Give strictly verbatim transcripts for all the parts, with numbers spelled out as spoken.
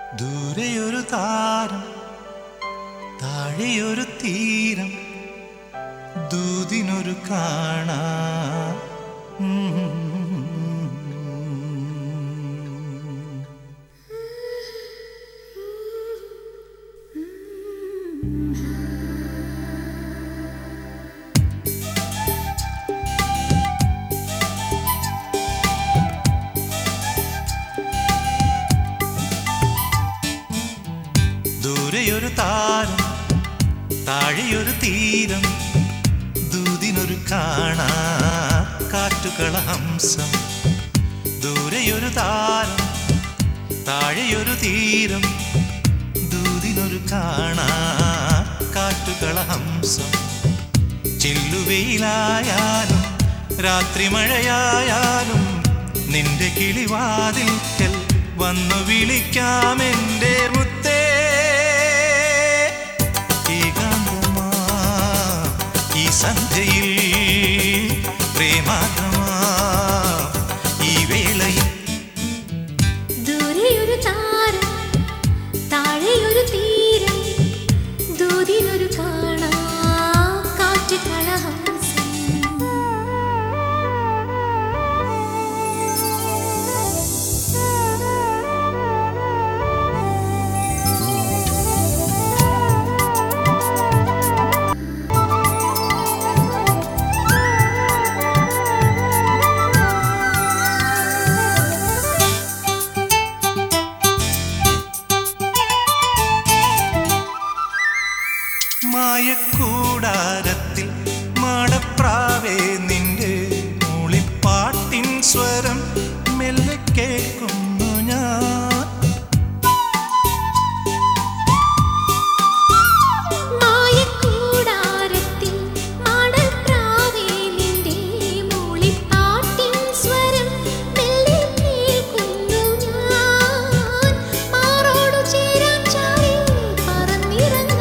ദൂരെയൊരു താരം താഴെയൊരു തീരം ദൂതിനൊരു കാണാ ദൂരെയൊരു താരം താഴെയൊരു തീരം ദൂതിനൊരു കാണാ കാറ്റുകളഹംസം. ദൂരെയൊരു താരം താഴെയൊരു തീരം ദൂതിനൊരു കാണാ കാറ്റുകളഹംസം. ചെല്ലുവെയിലായാലും രാത്രി മഴയായാലും നിന്റെ കിളിവാതിൽക്കൽ വന്നു വിളിക്കാമെൻ്റെ മുത്തേ. ഈ സന്ധ്യയിൽ പ്രേമാദ്രമാ ഈ വേളയിൽ ദൂരെയൊരു താരം താഴെയൊരു തീരം ദൂതിനൊരു കാണാ കാറ്റുകളഹംസം. മായക്കൂടാരത്തിൽ മാടപ്രാവേ നിന്റെ മൂളിപ്പാട്ടിൻ സ്വരം മെല്ലെ കേൾക്കുന്നു ഞാൻ. മായക്കൂടാരത്തിൽ മാടപ്രാവേ നിന്റെ മൂളിപ്പാട്ടിൻ സ്വരം മെല്ലെ കേൾക്കുന്നു ഞാൻ. മാറോടു ചേരാൻ ചാരി പറന്നിറങ്ങാം.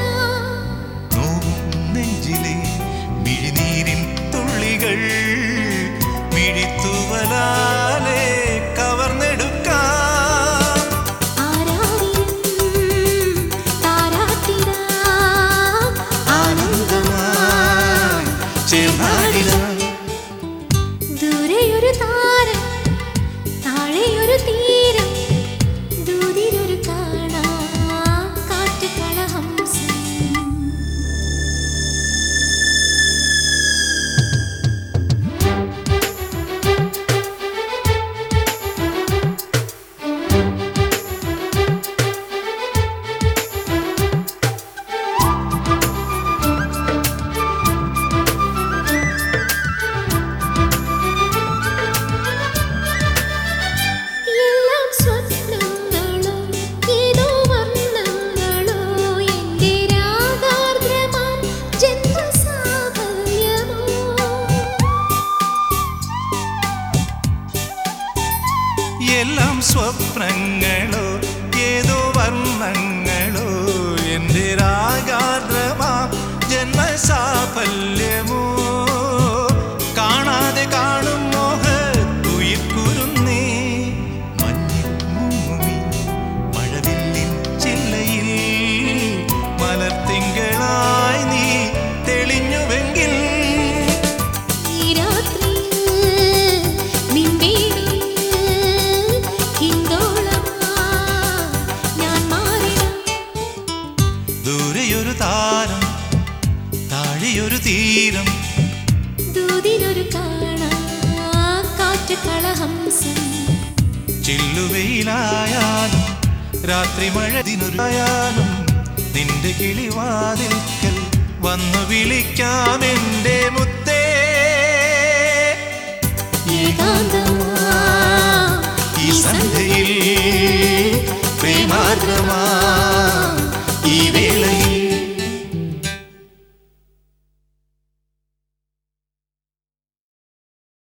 മിഴിനീരിൻ തുള്ളികൾ മിഴിത്തുവലാലെ കവർന്നെടുക്കാം. ആനന്ദമായി ചേർന്നാടിടാം. ദൂരെയൊരു താരം താഴെയൊരു തീരം ദൂതിനൊരു കാണാ കാറ്റുകളഹംസം. എല്ലാം സ്വപ്നങ്ങളോ ഏതോ വർണ്ണങ്ങളോ എൻ്റെ രാഗാർദ്രമാ ജന്മസാഫല്യമോ. കാണാതെ കാണും മോഹത്തുയിർക്കുരുന്നേ മഞ്ഞിൽ മുങ്ങി മഴവില്ലിൻ ചില്ലയിൽ മലർത്തിങ്കളായി നീ തെളിഞ്ഞുവെങ്കിൽ ദൂരെയൊരു താരം താഴെയൊരു തീരം ദൂതിനൊരു കാണാ കാറ്റുകളഹംസം. ചില്ലുവെയിലായാലും രാത്രി മഴതിനൊരായാലും നിന്റെ കിളിവാതിൽക്കൽ വന്നു വിളിക്കാമെൻ്റെ മുത്തേ. ഈ സന്ധ്യയിൽ പ്രേമാദ്രമാ